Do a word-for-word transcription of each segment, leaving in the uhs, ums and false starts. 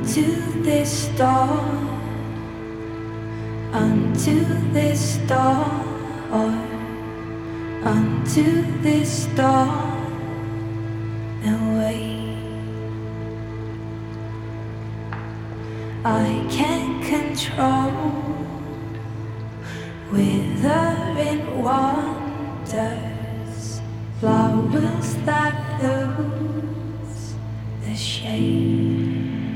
unto this dawn, unto this dawn, unto this dawn, and wait. I can't control withering wonders, flowers that lose the shade.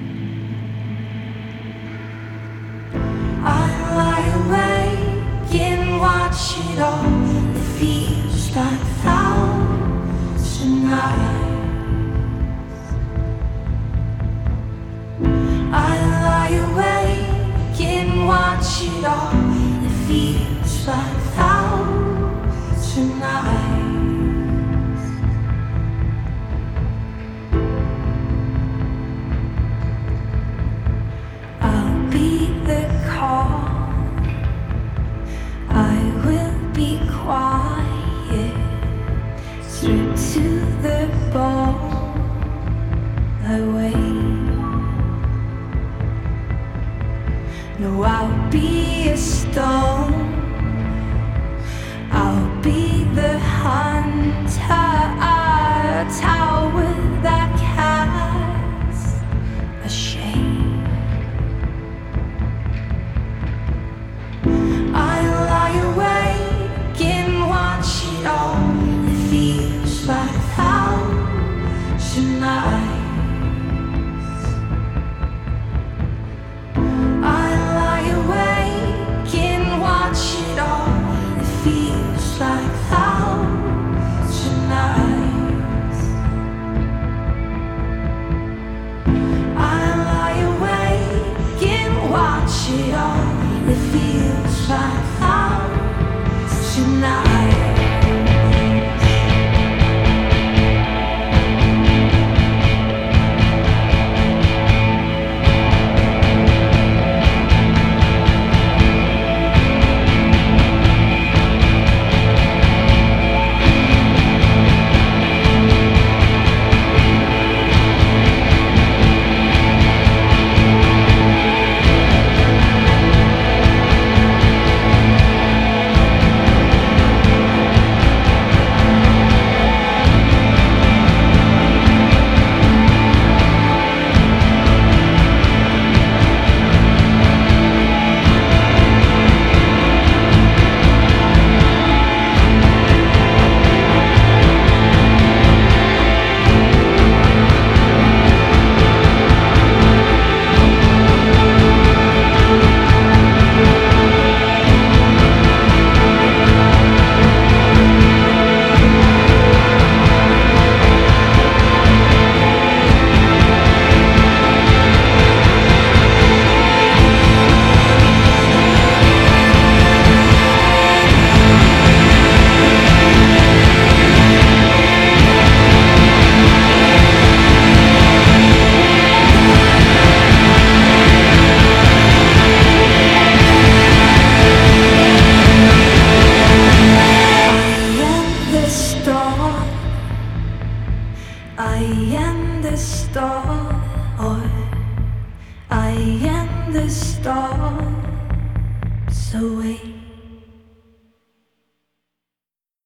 I lie awake and watch it all. It feels like thousand nights. I lie awake and watch it all. It feels like thousand nights. I'll be the calm. I will be quiet, stripped to the bone. I wait. No, I'll be a stone. I'll be the hunter, a tower that casts a shade. I lie awake and watch it all. It feels like thousand nights. I lie awake and watch it all. It feels like thousand nights. I lie awake and watch it all. It feels like thousand nights.